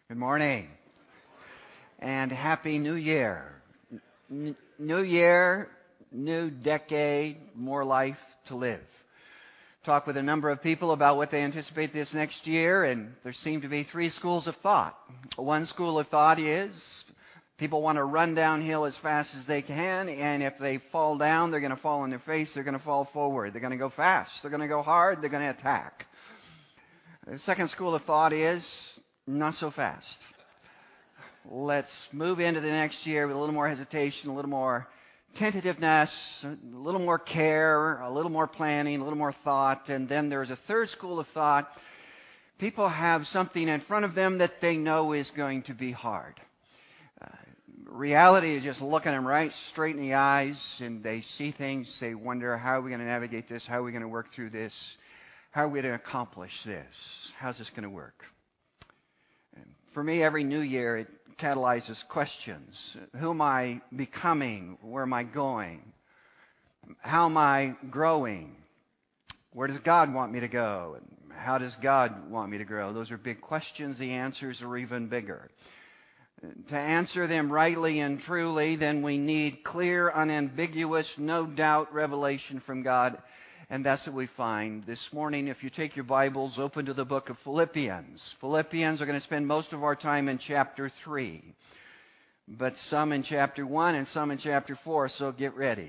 Good morning and Happy New Year. New year, new decade, more life to live. Talked with a number of people about what they anticipate this next year, and there seem to be three schools of thought. One school of thought is people want to run downhill as fast as they can, and if they fall down, they're going to fall on their face, they're going to fall forward. They're going to go fast, they're going to go hard, they're going to attack. The second school of thought is not so fast. Let's move into the next year with a little more hesitation, a little more tentativeness, a little more care, a little more planning, a little more thought. And then there's a third school of thought. People have something in front of them that they know is going to be hard. Reality is just looking them right straight in the eyes, and they see things, they wonder, how are we going to navigate this? How are we going to work through this? How are we going to accomplish this? How's this going to work? And for me, every new year, it catalyzes questions. Who am I becoming? Where am I going? How am I growing? Where does God want me to go? And how does God want me to grow? Those are big questions. The answers are even bigger. To answer them rightly and truly, then we need clear, unambiguous, no doubt revelation from God. And that's what we find this morning. If you take your Bibles, open to the book of Philippians. Philippians are going to spend most of our time in chapter 3. But some in chapter 1 and some in chapter 4, so get ready.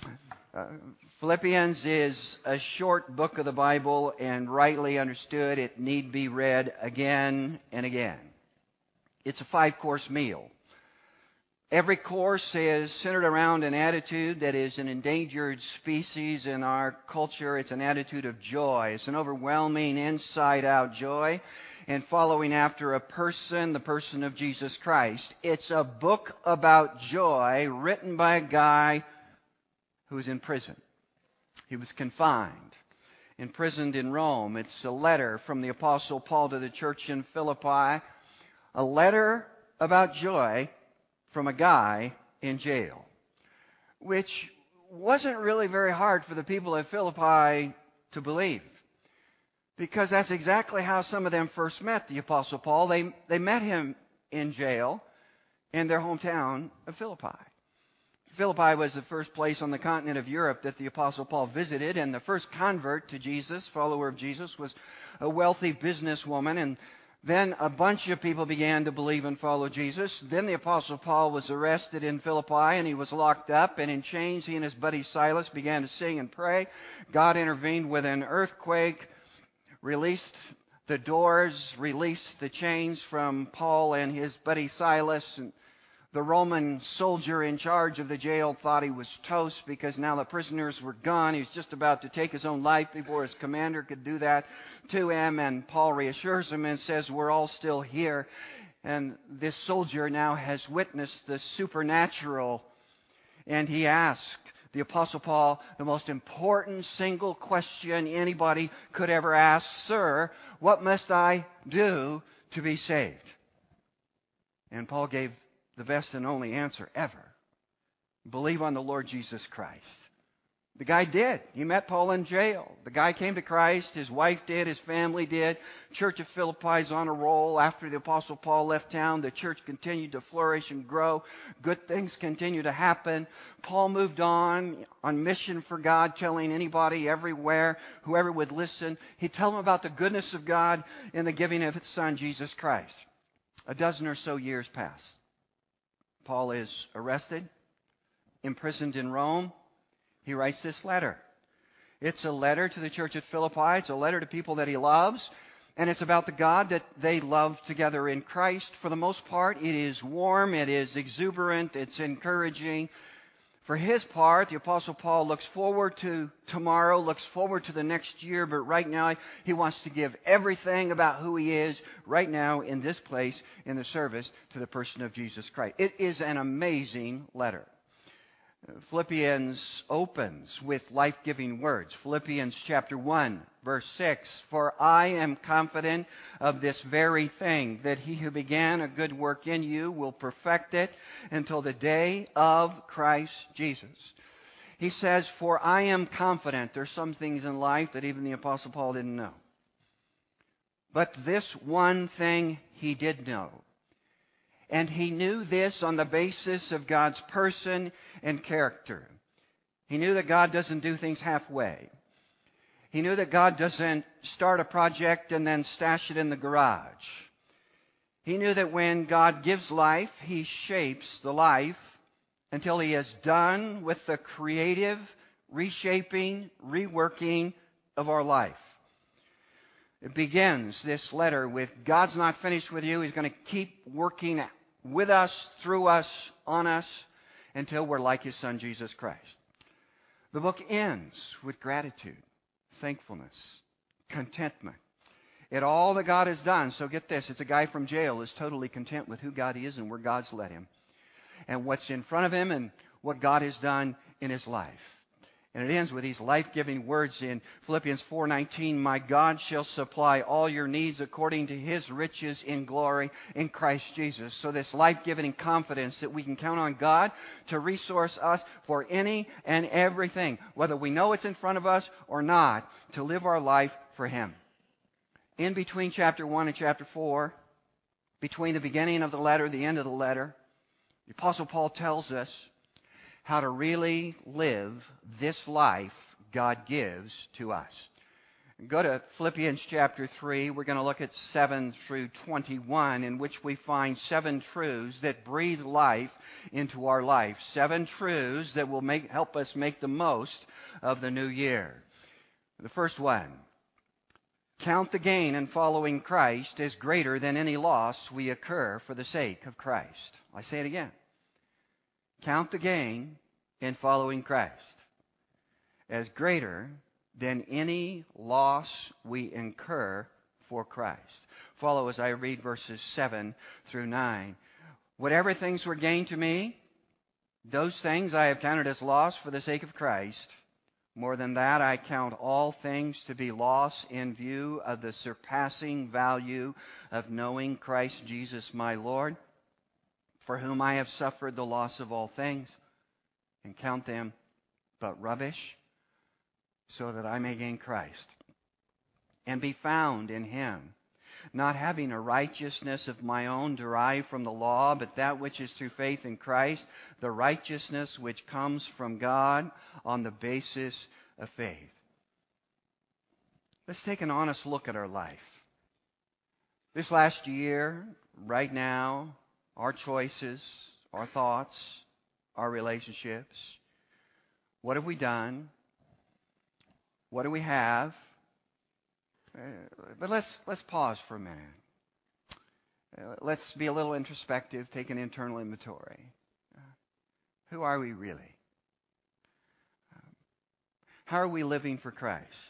Philippians is a short book of the Bible, and rightly understood, it need be read again and again. It's a 5-course meal. Every course is centered around an attitude that is an endangered species in our culture. It's an attitude of joy. It's an overwhelming inside-out joy and following after a person, the person of Jesus Christ. It's a book about joy written by a guy who was in prison. He was confined, imprisoned in Rome. It's a letter from the Apostle Paul to the church in Philippi, a letter about joy from a guy in jail, which wasn't really very hard for the people at Philippi to believe, because that's exactly how some of them first met the Apostle Paul. They met him in jail in their hometown of Philippi. Philippi was the first place on the continent of Europe that the Apostle Paul visited, and the first convert to Jesus, follower of Jesus, was a wealthy businesswoman, and then a bunch of people began to believe and follow Jesus. Then the Apostle Paul was arrested in Philippi, and he was locked up and in chains. He and his buddy Silas began to sing and pray. God intervened with an earthquake, released the doors, released the chains from Paul and his buddy Silas. And the Roman soldier in charge of the jail thought he was toast because now the prisoners were gone. He was just about to take his own life before his commander could do that to him. And Paul reassures him and says, we're all still here. And this soldier now has witnessed the supernatural. And he asked the Apostle Paul the most important single question anybody could ever ask. Sir, what must I do to be saved? And Paul gave the best and only answer ever. Believe on the Lord Jesus Christ. The guy did. He met Paul in jail. The guy came to Christ. His wife did. His family did. Church of Philippi is on a roll. After the Apostle Paul left town, the church continued to flourish and grow. Good things continue to happen. Paul moved on mission for God, telling anybody, everywhere, whoever would listen. He'd tell them about the goodness of God in the giving of His Son, Jesus Christ. A dozen or so years passed. Paul is arrested, imprisoned in Rome. He writes this letter. It's a letter to the church at Philippi. It's a letter to people that he loves. And it's about the God that they love together in Christ. For the most part, it is warm, it is exuberant, it's encouraging. For his part, the Apostle Paul looks forward to tomorrow, looks forward to the next year, but right now he wants to give everything about who he is right now in this place in the service to the person of Jesus Christ. It is an amazing letter. Philippians opens with life-giving words. Philippians chapter 1, verse 6, For I am confident of this very thing, that he who began a good work in you will perfect it until the day of Christ Jesus. He says, for I am confident. There's some things in life that even the Apostle Paul didn't know. But this one thing he did know. And he knew this on the basis of God's person and character. He knew that God doesn't do things halfway. He knew that God doesn't start a project and then stash it in the garage. He knew that when God gives life, he shapes the life until he is done with the creative reshaping, reworking of our life. It begins, this letter, with God's not finished with you. He's going to keep working with us, through us, on us, until we're like his Son, Jesus Christ. The book ends with gratitude, thankfulness, contentment at all that God has done. So get this, it's a guy from jail who's totally content with who God is and where God's led him, and what's in front of him and what God has done in his life. And it ends with these life-giving words in Philippians 4:19, "My God shall supply all your needs according to his riches in glory in Christ Jesus." So this life-giving confidence that we can count on God to resource us for any and everything, whether we know it's in front of us or not, to live our life for him. In between chapter 1 and chapter 4, between the beginning of the letter, the end of the letter, the Apostle Paul tells us how to really live this life God gives to us. Go to Philippians chapter 3. We're going to look at 7 through 21, in which we find 7 truths that breathe life into our life. 7 truths that will help us make the most of the new year. The first one, count the gain in following Christ as greater than any loss we incur for the sake of Christ. I say it again. Count the gain in following Christ as greater than any loss we incur for Christ. Follow as I read verses 7 through 9. Whatever things were gained to me, those things I have counted as loss for the sake of Christ. More than that, I count all things to be loss in view of the surpassing value of knowing Christ Jesus my Lord, for whom I have suffered the loss of all things, and count them but rubbish, so that I may gain Christ, and be found in him, not having a righteousness of my own derived from the law, but that which is through faith in Christ, the righteousness which comes from God on the basis of faith. Let's take an honest look at our life. This last year, right now, our choices, our thoughts, our relationships. What have we done? What do we have? But let's pause for a minute. Let's be a little introspective, take an internal inventory. Who are we really? How are we living for Christ?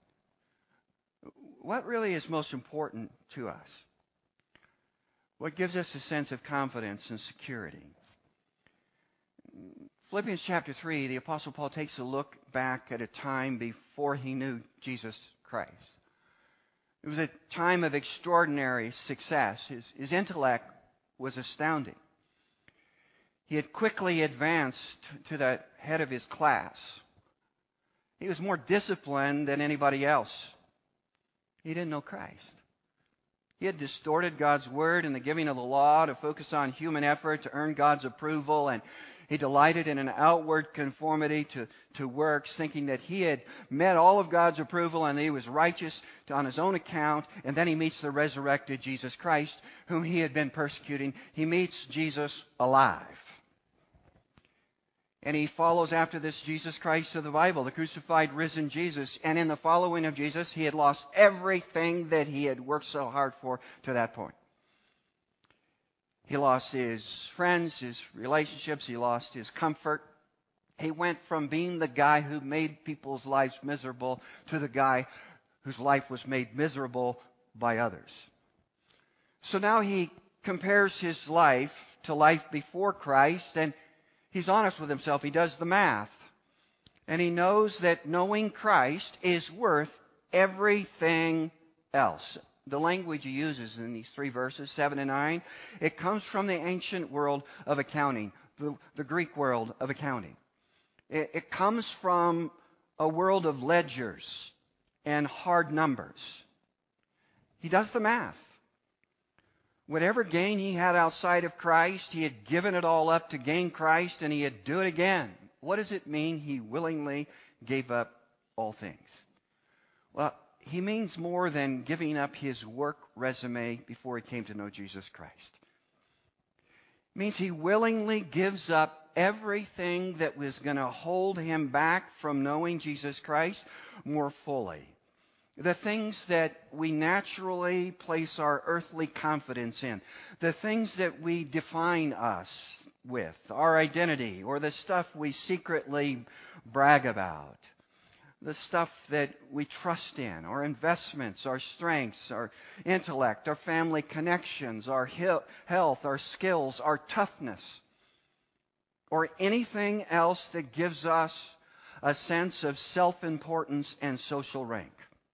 What really is most important to us? What gives us a sense of confidence and security? Philippians chapter 3, the Apostle Paul takes a look back at a time before he knew Jesus Christ. It was a time of extraordinary success. His intellect was astounding. He had quickly advanced to the head of his class. He was more disciplined than anybody else. He didn't know Christ. He had distorted God's word and the giving of the law to focus on human effort to earn God's approval, and he delighted in an outward conformity to works, thinking that he had met all of God's approval and he was righteous on his own account. And then he meets the resurrected Jesus Christ, whom he had been persecuting. He meets Jesus alive. And he follows after this Jesus Christ of the Bible, the crucified, risen Jesus. And in the following of Jesus, he had lost everything that he had worked so hard for to that point. He lost his friends, his relationships. He lost his comfort. He went from being the guy who made people's lives miserable to the guy whose life was made miserable by others. So now he compares his life to life before Christ, and he's honest with himself. He does the math. And he knows that knowing Christ is worth everything else. The language he uses in these 3 verses, 7 and 9, it comes from the ancient world of accounting, the Greek world of accounting. It comes from a world of ledgers and hard numbers. He does the math. Whatever gain he had outside of Christ, he had given it all up to gain Christ, and he'd do it again. What does it mean he willingly gave up all things? Well, he means more than giving up his work resume before he came to know Jesus Christ. It means he willingly gives up everything that was going to hold him back from knowing Jesus Christ more fully. The things that we naturally place our earthly confidence in, the things that we define us with, our identity, or the stuff we secretly brag about, the stuff that we trust in, our investments, our strengths, our intellect, our family connections, our health, our skills, our toughness, or anything else that gives us a sense of self-importance and social rank.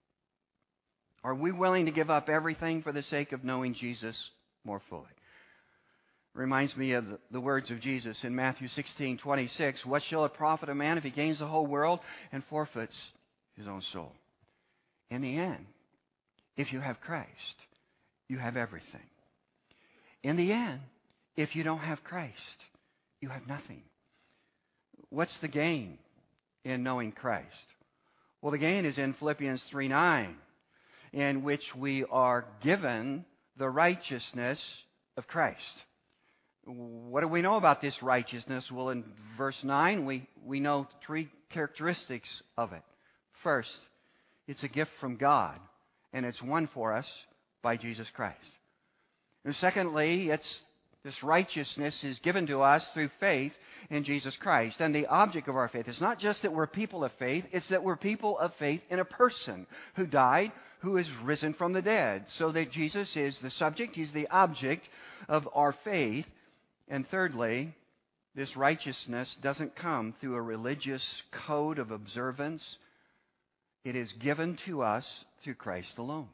Are we willing to give up everything for the sake of knowing Jesus more fully? It reminds me of the words of Jesus in Matthew 16:26. What shall it profit a man if he gains the whole world and forfeits his own soul? In the end, if you have Christ, you have everything. In the end, if you don't have Christ, you have nothing. What's the gain in knowing Christ? Well, the gain is in Philippians 3:9. In which we are given the righteousness of Christ. What do we know about this righteousness? Well, in verse 9, we know three characteristics of it. First, it's a gift from God, and it's won for us by Jesus Christ. And secondly, this righteousness is given to us through faith in Jesus Christ. And the object of our faith is not just that we're people of faith, it's that we're people of faith in a person who died, who is risen from the dead. So that Jesus is the subject, he's the object of our faith. And thirdly, this righteousness doesn't come through a religious code of observance. It is given to us through Christ alone.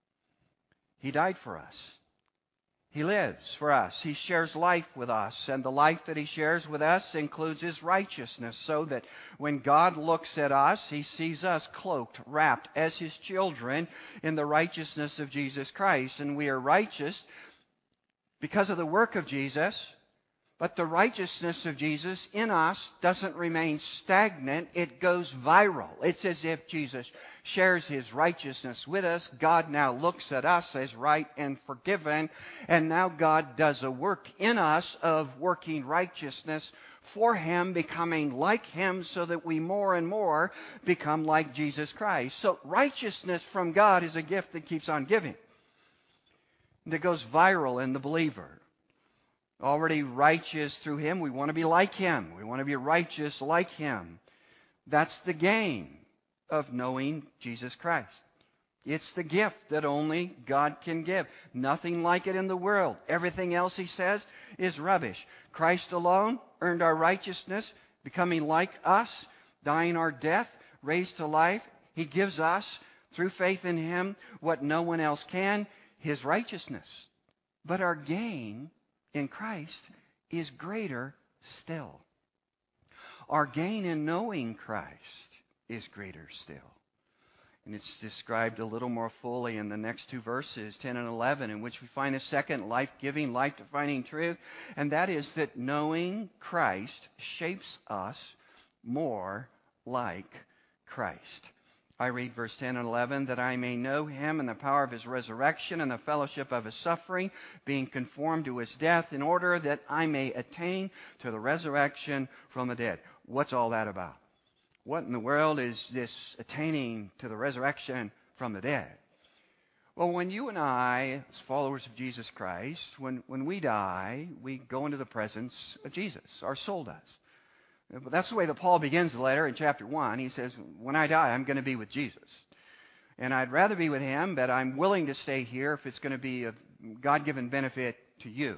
He died for us. He lives for us. He shares life with us. And the life that he shares with us includes his righteousness, so that when God looks at us, he sees us cloaked, wrapped as his children in the righteousness of Jesus Christ. And we are righteous because of the work of Jesus. But the righteousness of Jesus in us doesn't remain stagnant. It goes viral. It's as if Jesus shares his righteousness with us. God now looks at us as right and forgiven. And now God does a work in us of working righteousness for him, becoming like him, so that we more and more become like Jesus Christ. So righteousness from God is a gift that keeps on giving, that goes viral in the believer. Already righteous through him, we want to be like him. We want to be righteous like him. That's the gain of knowing Jesus Christ. It's the gift that only God can give. Nothing like it in the world. Everything else, he says, is rubbish. Christ alone earned our righteousness, becoming like us, dying our death, raised to life. He gives us, through faith in him, what no one else can, his righteousness. But our gain in Christ is greater still. Our gain in knowing Christ is greater still. And it's described a little more fully in the next two verses, 10 and 11, in which we find a second life-giving, life-defining truth, and that is that knowing Christ shapes us more like Christ. I read verse 10 and 11, that I may know him and the power of his resurrection and the fellowship of his suffering, being conformed to his death, in order that I may attain to the resurrection from the dead. What's all that about? What in the world is this attaining to the resurrection from the dead? Well, when you and I, as followers of Jesus Christ, when we die, we go into the presence of Jesus. Our soul does. But that's the way that Paul begins the letter in chapter 1. He says, when I die, I'm going to be with Jesus. And I'd rather be with him, but I'm willing to stay here if it's going to be a God-given benefit to you.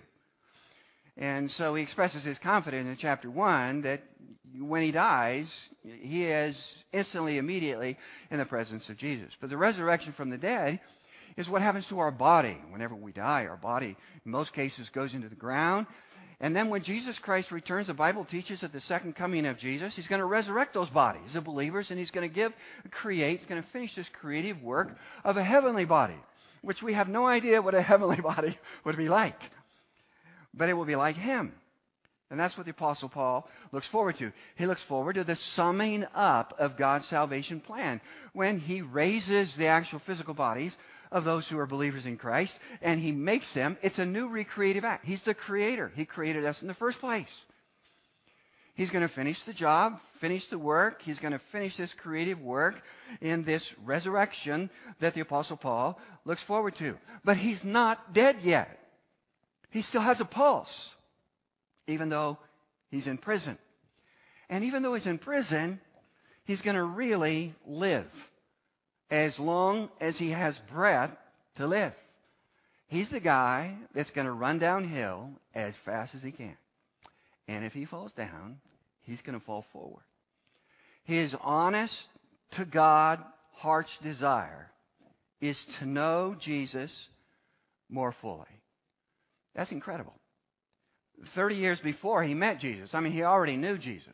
And so he expresses his confidence in chapter 1 that when he dies, he is instantly, immediately in the presence of Jesus. But the resurrection from the dead is what happens to our body. Whenever we die, our body, in most cases, goes into the ground. And then when Jesus Christ returns, the Bible teaches at the second coming of Jesus, he's going to resurrect those bodies of believers, and he's going to he's going to finish this creative work of a heavenly body. which we have no idea what a heavenly body would be like. But it will be like him. And that's what the Apostle Paul looks forward to. He looks forward to the summing up of God's salvation plan when he raises the actual physical bodies of those who are believers in Christ, and he makes them. It's a new recreative act. He's the creator. He created us in the first place. He's going to finish the job, finish the work. He's going to finish this creative work in this resurrection that the Apostle Paul looks forward to. But he's not dead yet. He still has a pulse, even though he's in prison. And even though he's in prison, he's going to really live as long as he has breath to live. He's the guy that's going to run downhill as fast as he can. And if he falls down, he's going to fall forward. His honest to God heart's desire is to know Jesus more fully. That's incredible. 30 years before he met Jesus, he already knew Jesus.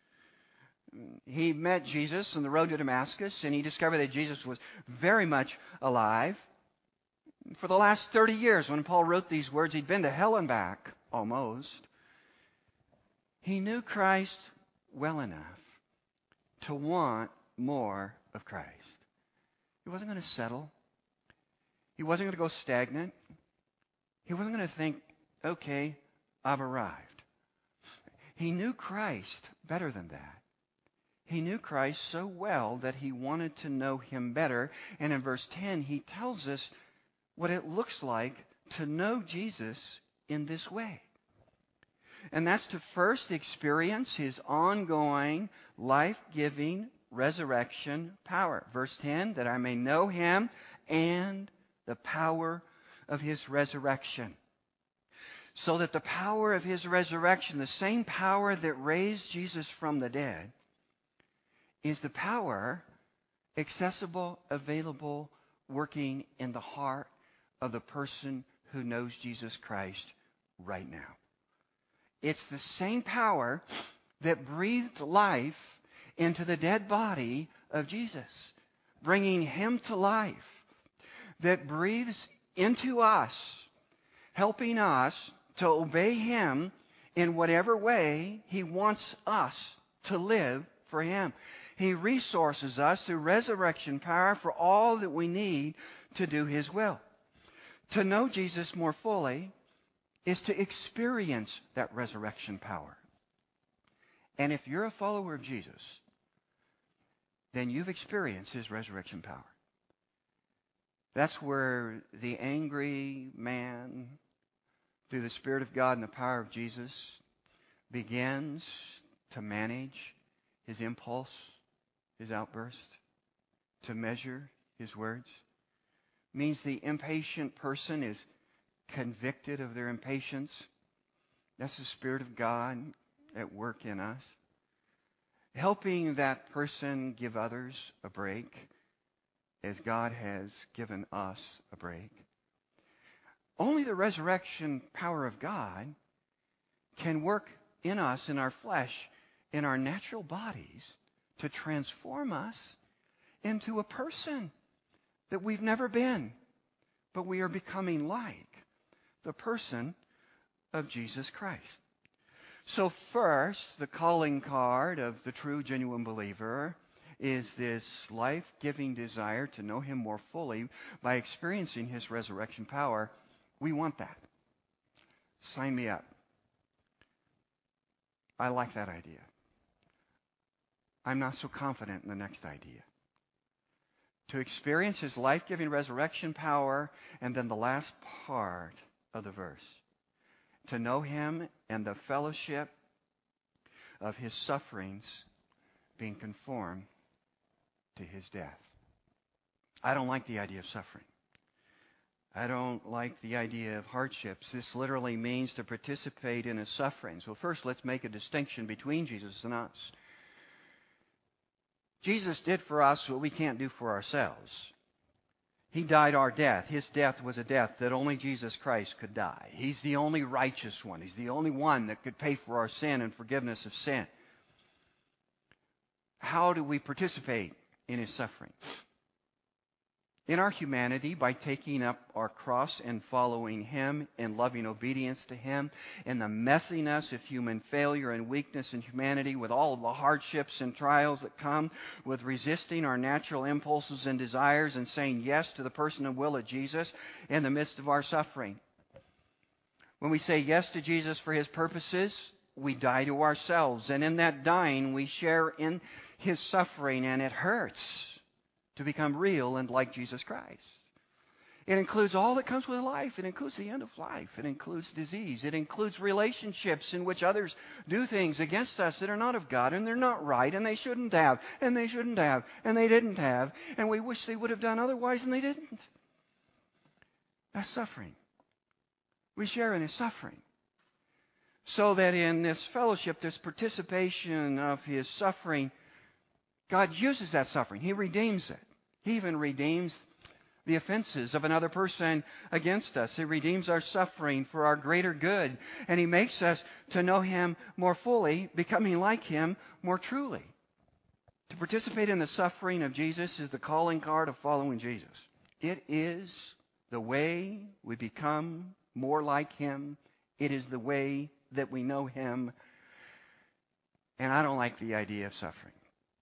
He met Jesus on the road to Damascus, and he discovered that Jesus was very much alive. For the last 30 years, when Paul wrote these words, he'd been to hell and back, almost. He knew Christ well enough to want more of Christ. He wasn't going to settle. He wasn't going to go stagnant. He wasn't going to think, okay, I've arrived. He knew Christ better than that. He knew Christ so well that he wanted to know him better. And in verse 10, he tells us what it looks like to know Jesus in this way. And that's to first experience his ongoing, life-giving resurrection power. Verse 10, that I may know him and the power of his resurrection. So that the power of his resurrection, the same power that raised Jesus from the dead, is the power accessible, available, working in the heart of the person who knows Jesus Christ right now. It's the same power that breathed life into the dead body of Jesus, bringing him to life, that breathes into us, helping us to obey him in whatever way he wants us to live for him. He resources us through resurrection power for all that we need to do his will. To know Jesus more fully is to experience that resurrection power. And if you're a follower of Jesus, then you've experienced his resurrection power. That's where the angry man, through the Spirit of God and the power of Jesus, begins to manage his impulse, his outburst, to measure his words. Means the impatient person is convicted of their impatience. That's the Spirit of God at work in us. Helping that person give others a break as God has given us a break. Only the resurrection power of God can work in us, in our flesh, in our natural bodies, to transform us into a person that we've never been, but we are becoming like the person of Jesus Christ. So first, the calling card of the true, genuine believer is this life-giving desire to know him more fully by experiencing his resurrection power. We want that. Sign me up. I like that idea. I'm not so confident in the next idea. To experience his life-giving resurrection power, and then the last part of the verse. To know him and the fellowship of his sufferings, being conformed to his death. I don't like the idea of suffering. I don't like the idea of hardships. This literally means to participate in his sufferings. Well, first, let's make a distinction between Jesus and us. Jesus did for us what we can't do for ourselves. He died our death. His death was a death that only Jesus Christ could die. He's the only righteous one. He's the only one that could pay for our sin and forgiveness of sin. How do we participate in his suffering? in our humanity by taking up our cross and following Him in loving obedience to Him, in the messiness of human failure and weakness in humanity, with all of the hardships and trials that come with resisting our natural impulses and desires and saying yes to the person and will of Jesus in the midst of our suffering. When we say yes to Jesus for His purposes, we die to ourselves, and in that dying we share in His suffering, and it hurts to become real and like Jesus Christ. It includes all that comes with life. It includes the end of life. It includes disease. It includes relationships in which others do things against us that are not of God, and they're not right, and they shouldn't have, and they shouldn't have, and they didn't have, and we wish they would have done otherwise, and they didn't. That's suffering. We share in His suffering. So that in this fellowship, this participation of His suffering, God uses that suffering. He redeems it. He even redeems the offenses of another person against us. He redeems our suffering for our greater good. And He makes us to know Him more fully, becoming like Him more truly. To participate in the suffering of Jesus is the calling card of following Jesus. It is the way we become more like Him. It is the way that we know Him. And I don't like the idea of suffering.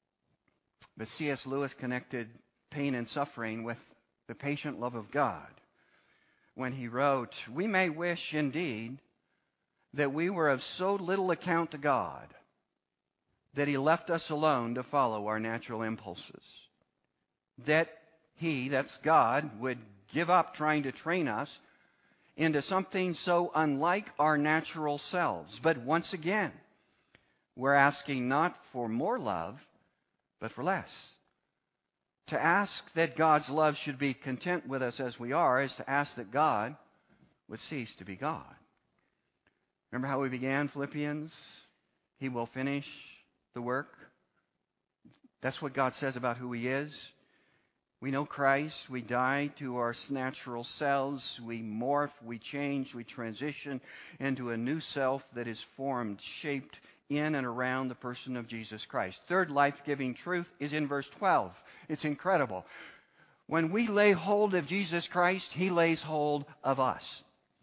But C.S. Lewis connected pain and suffering with the patient love of God when he wrote, "We may wish indeed that we were of so little account to God that He left us alone to follow our natural impulses. That He, that's God, would give up trying to train us into something so unlike our natural selves. But once again, we're asking not for more love, but for less. To ask that God's love should be content with us as we are is to ask that God would cease to be God." Remember how we began Philippians? He will finish the work. That's what God says about who He is. We know Christ. We die to our natural selves. We morph, we change, we transition into a new self that is formed, shaped in and around the person of Jesus Christ. Third life-giving truth is in verse 12. It's incredible. When we lay hold of Jesus Christ, He lays hold of us.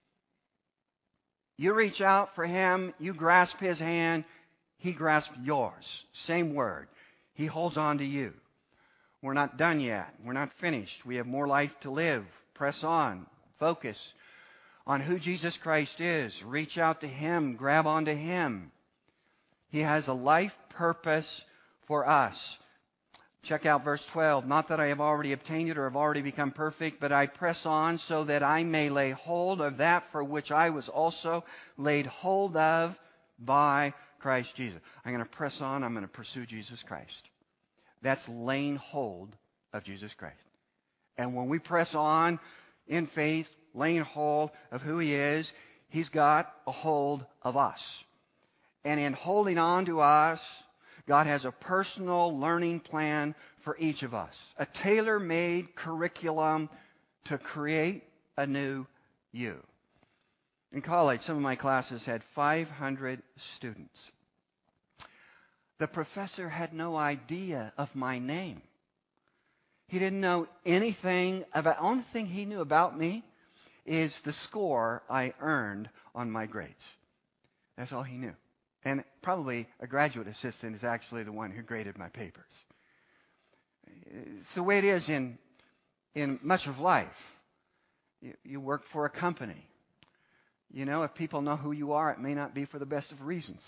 You reach out for Him, you grasp His hand, He grasps yours. Same word. He holds on to you. We're not done yet. We're not finished. We have more life to live. Press on. Focus on who Jesus Christ is. Reach out to Him. Grab onto Him. He has a life purpose for us. Check out verse 12. "Not that I have already obtained it or have already become perfect, but I press on so that I may lay hold of that for which I was also laid hold of by Christ Jesus." I'm going to press on. I'm going to pursue Jesus Christ. That's laying hold of Jesus Christ. And when we press on in faith, laying hold of who He is, He's got a hold of us. And in holding on to us, God has a personal learning plan for each of us. A tailor-made curriculum to create a new you. In college, some of my classes had 500 students. The professor had no idea of my name. He didn't know anything about. The only thing he knew about me is the score I earned on my grades. That's all he knew. And probably a graduate assistant is actually the one who graded my papers. It's the way it is in much of life. You work for a company. You know, if people know who you are, it may not be for the best of reasons.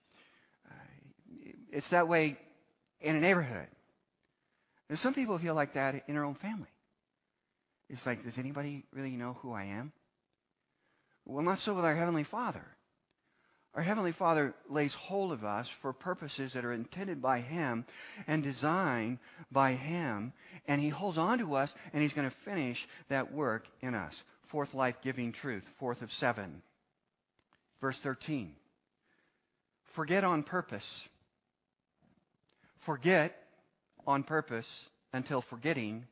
It's that way in a neighborhood. And some people feel like that in their own family. It's like, does anybody really know who I am? Well, not so with our Heavenly Father. Our Heavenly Father lays hold of us for purposes that are intended by Him and designed by Him, and He holds on to us, and He's going to finish that work in us. Fourth life-giving truth, fourth of 7. Verse 13. Forget on purpose. Forget on purpose until forgetting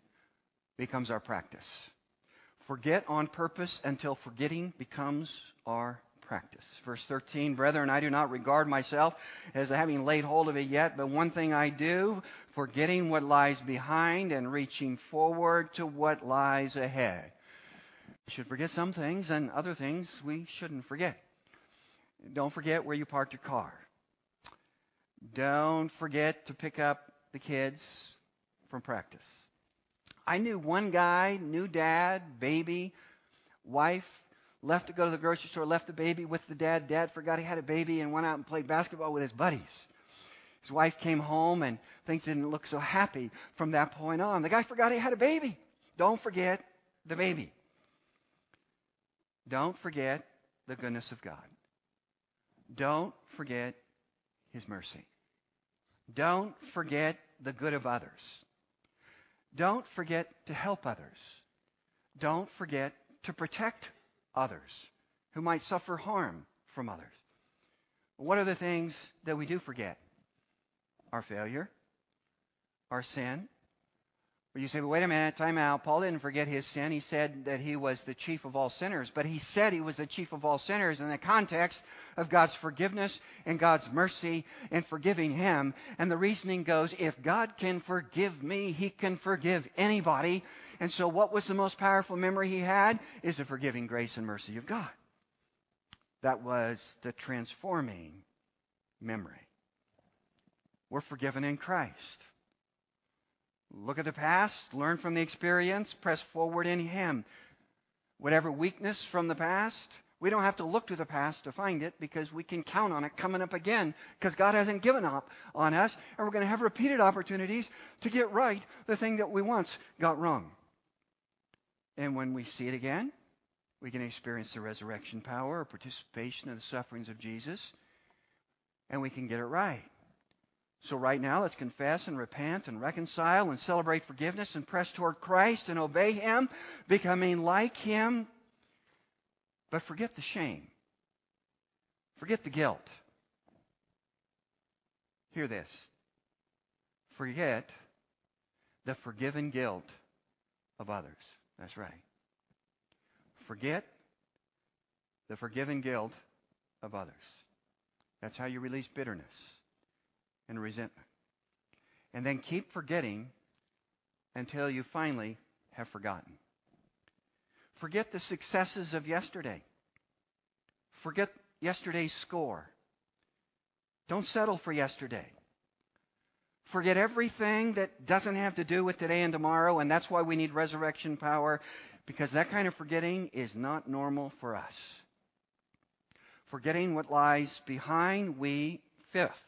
becomes our practice. Forget on purpose until forgetting becomes our practice. Verse 13, brethren, I do not regard myself as having laid hold of it yet, but one thing I do, forgetting what lies behind and reaching forward to what lies ahead. We should forget some things, and other things we shouldn't forget. Don't forget where you parked your car. Don't forget to pick up the kids from practice. I knew one guy, new dad, baby, wife, left to go to the grocery store, left the baby with the dad. Dad forgot he had a baby and went out and played basketball with his buddies. His wife came home and things didn't look so happy from that point on. The guy forgot he had a baby. Don't forget the baby. Don't forget the goodness of God. Don't forget His mercy. Don't forget the good of others. Don't forget to help others. Don't forget to protect others who might suffer harm from others. What are the things that we do forget? Our failure, our sin. Well, you say, well, wait a minute, time out. Paul didn't forget his sin. He said that he was the chief of all sinners. But he said he was the chief of all sinners in the context of God's forgiveness and God's mercy in forgiving him. And the reasoning goes, if God can forgive me, He can forgive anybody. And so what was the most powerful memory he had? Is the forgiving grace and mercy of God. That was the transforming memory. We're forgiven in Christ. Look at the past, learn from the experience, press forward in Him. Whatever weakness from the past, we don't have to look to the past to find it because we can count on it coming up again because God hasn't given up on us, and we're going to have repeated opportunities to get right the thing that we once got wrong. And when we see it again, we can experience the resurrection power or participation in the sufferings of Jesus, and we can get it right. So right now, let's confess and repent and reconcile and celebrate forgiveness and press toward Christ and obey Him, becoming like Him. But forget the shame. Forget the guilt. Hear this. Forget the forgiven guilt of others. That's right. Forget the forgiven guilt of others. That's how you release bitterness and resentment. And then keep forgetting until you finally have forgotten. Forget the successes of yesterday. Forget yesterday's score. Don't settle for yesterday. Forget everything that doesn't have to do with today and tomorrow, and that's why we need resurrection power, because that kind of forgetting is not normal for us. Forgetting what lies behind, fifth.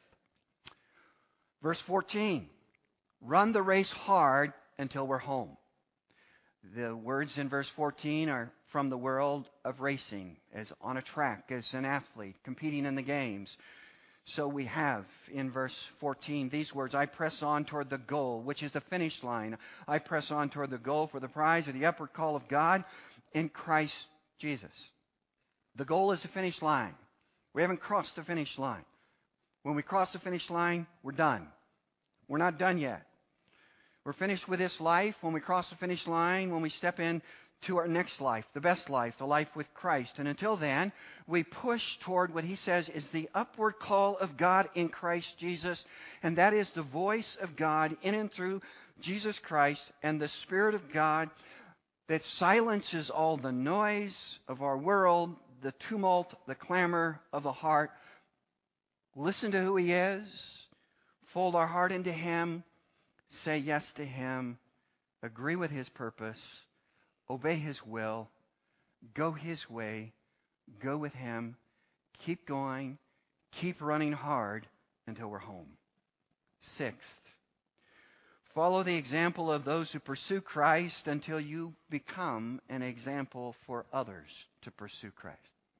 Verse 14, run the race hard until we're home. The words in verse 14 are from the world of racing, as on a track, as an athlete competing in the games. So we have in verse 14 these words, I press on toward the goal, which is the finish line. I press on toward the goal for the prize of the upward call of God in Christ Jesus. The goal is the finish line. We haven't crossed the finish line. When we cross the finish line, we're done. We're not done yet. We're finished with this life when we cross the finish line, when we step into our next life, the best life, the life with Christ. And until then, we push toward what he says is the upward call of God in Christ Jesus. And that is the voice of God in and through Jesus Christ and the Spirit of God that silences all the noise of our world, the tumult, the clamor of the heart. Listen to who he is, fold our heart into him, say yes to him, agree with his purpose, obey his will, go his way, go with him, keep going, keep running hard until we're home. Sixth, follow the example of those who pursue Christ until you become an example for others to pursue Christ.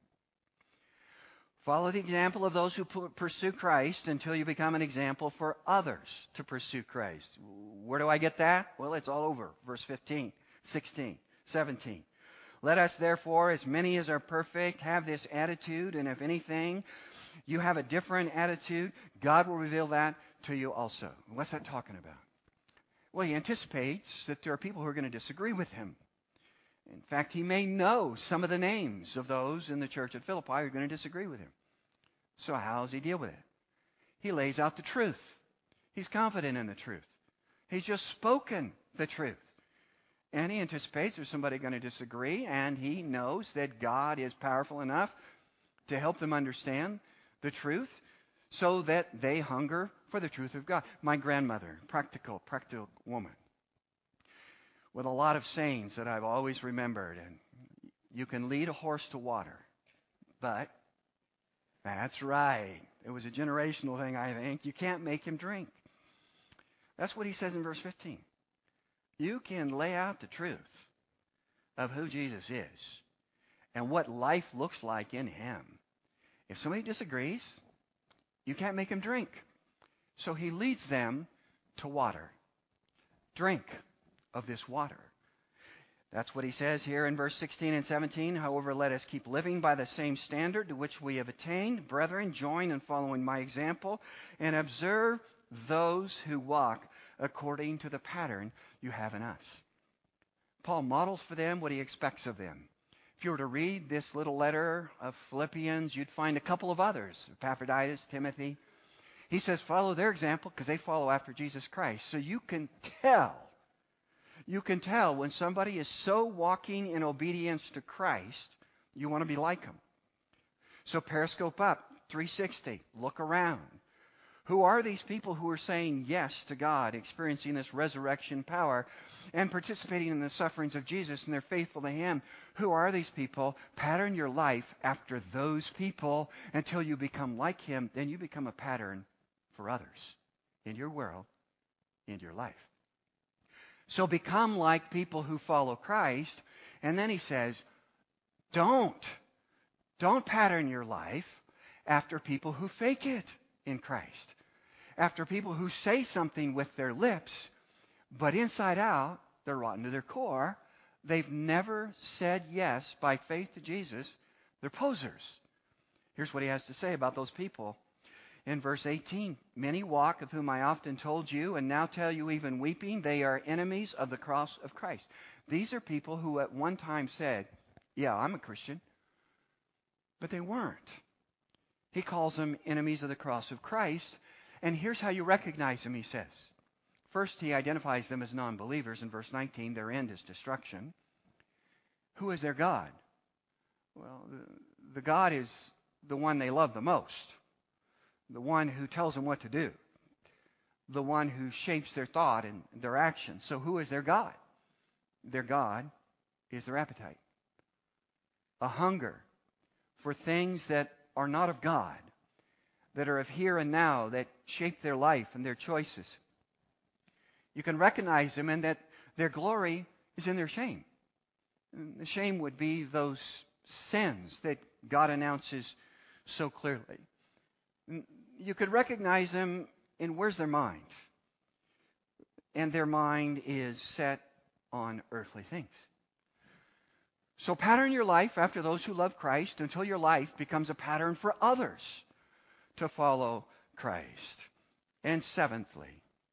Follow the example of those who pursue Christ until you become an example for others to pursue Christ. Where do I get that? Well, it's all over. Verse 15, 16, 17. Let us therefore, as many as are perfect, have this attitude, and if anything, you have a different attitude, God will reveal that to you also. What's that talking about? Well, he anticipates that there are people who are going to disagree with him. In fact, he may know some of the names of those in the church at Philippi who are going to disagree with him. So how does he deal with it? He lays out the truth. He's confident in the truth. He's just spoken the truth. And he anticipates there's somebody going to disagree, and he knows that God is powerful enough to help them understand the truth so that they hunger for the truth of God. My grandmother, practical woman, with a lot of sayings that I've always remembered. And you can lead a horse to water, but that's right. It was a generational thing, I think. You can't make him drink. That's what he says in verse 15. You can lay out the truth of who Jesus is and what life looks like in him. If somebody disagrees, you can't make him drink. So he leads them to water. Drink of this water. That's what he says here in verse 16 and 17. However, let us keep living by the same standard to which we have attained. Brethren, join in following my example and observe those who walk according to the pattern you have in us. Paul models for them what he expects of them. If you were to read this little letter of Philippians, you'd find a couple of others, Epaphroditus, Timothy. He says follow their example because they follow after Jesus Christ. So you can tell when somebody is so walking in obedience to Christ, you want to be like them. So periscope up, 360, look around. Who are these people who are saying yes to God, experiencing this resurrection power, and participating in the sufferings of Jesus, and they're faithful to him? Who are these people? Pattern your life after those people until you become like him. Then you become a pattern for others in your world, in your life. So become like people who follow Christ. And then he says, don't pattern your life after people who fake it in Christ. After people who say something with their lips, but inside out, they're rotten to their core. They've never said yes by faith to Jesus. They're posers. Here's what he has to say about those people. In verse 18, many walk, of whom I often told you, and now tell you even weeping, they are enemies of the cross of Christ. These are people who at one time said, yeah, I'm a Christian, but they weren't. He calls them enemies of the cross of Christ, and here's how you recognize them, he says. First, he identifies them as non-believers. In verse 19, their end is destruction. Who is their God? Well, the God is the one they love the most. The one who tells them what to do. The one who shapes their thought and their action. So who is their God? Their God is their appetite. A hunger for things that are not of God, that are of here and now, that shape their life and their choices. You can recognize them in that their glory is in their shame. And the shame would be those sins that God announces so clearly. You could recognize them in where's their mind. And their mind is set on earthly things. So pattern your life after those who love Christ until your life becomes a pattern for others to follow Christ. And seventhly,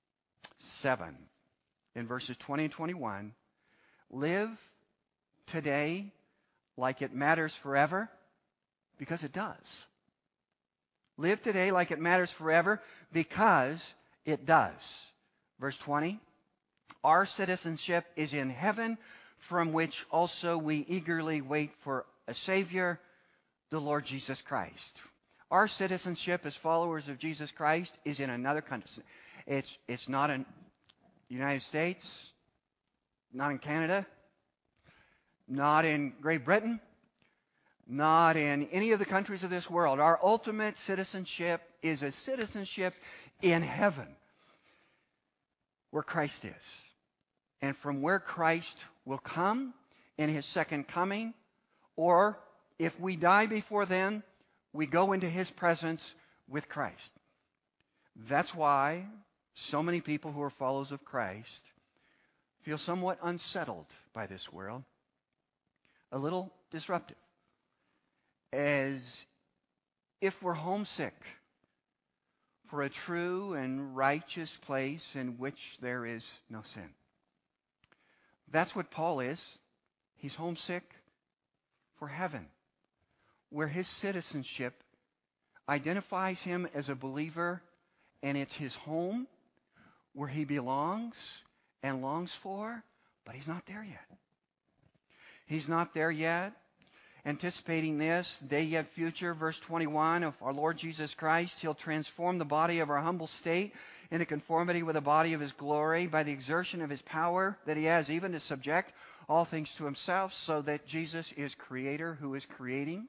in verses 20 and 21, live today like it matters forever, because it does. Live today like it matters forever, because it does. Verse 20, our citizenship is in heaven, from which also we eagerly wait for a Savior, the Lord Jesus Christ. Our citizenship as followers of Jesus Christ is in another country. It's not in the United States, not in Canada, not in Great Britain, not in any of the countries of this world. Our ultimate citizenship is a citizenship in heaven, where Christ is. And from where Christ will come in his second coming, or if we die before then, we go into his presence with Christ. That's why so many people who are followers of Christ feel somewhat unsettled by this world, a little disruptive, as if we're homesick for a true and righteous place in which there is no sin. That's what Paul is. He's homesick for heaven, where his citizenship identifies him as a believer, and it's his home where he belongs and longs for, but he's not there yet. He's not there yet. Anticipating this, day yet future, verse 21 of our Lord Jesus Christ, he'll transform the body of our humble state into conformity with the body of his glory by the exertion of his power that he has even to subject all things to himself, so that Jesus is creator who is creating,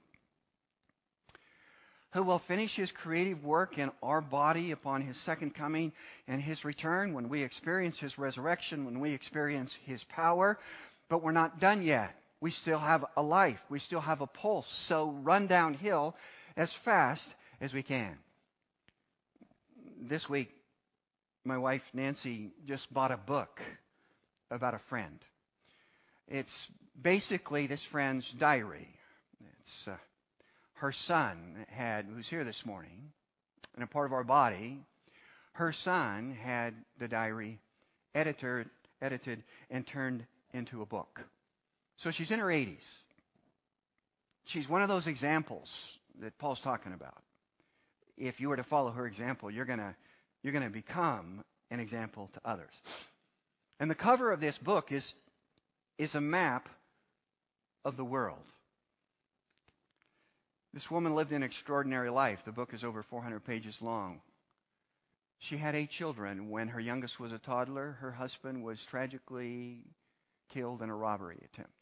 who will finish his creative work in our body upon his second coming and his return, when we experience his resurrection, when we experience his power. But we're not done yet. We still have a life. We still have a pulse. So run downhill as fast as we can. This week, my wife Nancy just bought a book about a friend. It's basically this friend's diary. It's her son who's here this morning, and a part of our body. Her son had the diary edited and turned into a book. So she's in her 80s. She's one of those examples that Paul's talking about. If you were to follow her example, you're going to become an example to others. And the cover of this book is a map of the world. This woman lived an extraordinary life. The book is over 400 pages long. She had 8 children. When her youngest was a toddler, her husband was tragically killed in a robbery attempt.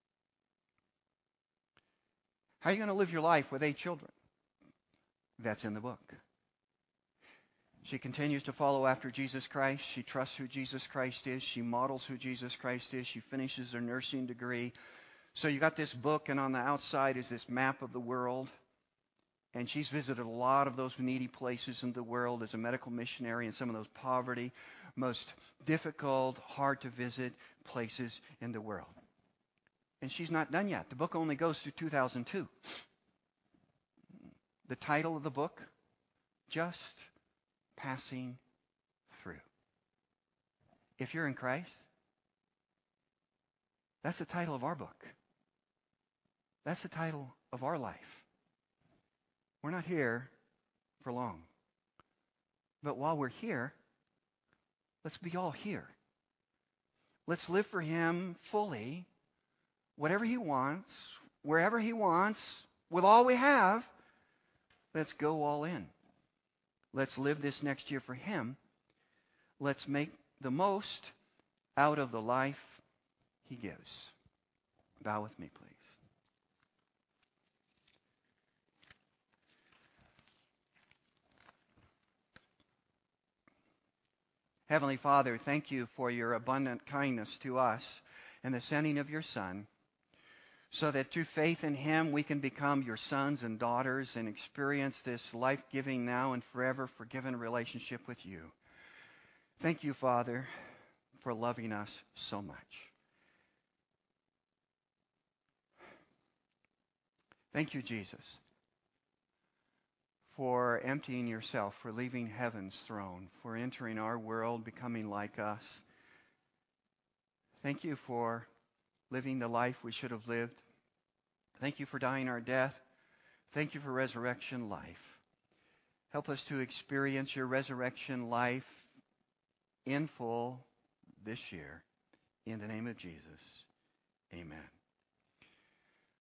How are you going to live your life with 8 children? That's in the book. She continues to follow after Jesus Christ. She trusts who Jesus Christ is. She models who Jesus Christ is. She finishes her nursing degree. So you got this book, and on the outside is this map of the world. And she's visited a lot of those needy places in the world as a medical missionary, in some of those poverty, most difficult, hard to visit places in the world. And she's not done yet. The book only goes through 2002. The title of the book, Just Passing Through. If you're in Christ, that's the title of our book. That's the title of our life. We're not here for long. But while we're here, let's be all here. Let's live for him fully, whatever he wants, wherever he wants, with all we have. Let's go all in. Let's live this next year for him. Let's make the most out of the life he gives. Bow with me, please. Heavenly Father, thank you for your abundant kindness to us and the sending of your Son, so that through faith in him we can become your sons and daughters and experience this life-giving now and forever forgiven relationship with you. Thank you, Father, for loving us so much. Thank you, Jesus, for emptying yourself, for leaving heaven's throne, for entering our world, becoming like us. Thank you for living the life we should have lived. Thank you for dying our death. Thank you for resurrection life. Help us to experience your resurrection life in full this year. In the name of Jesus, amen.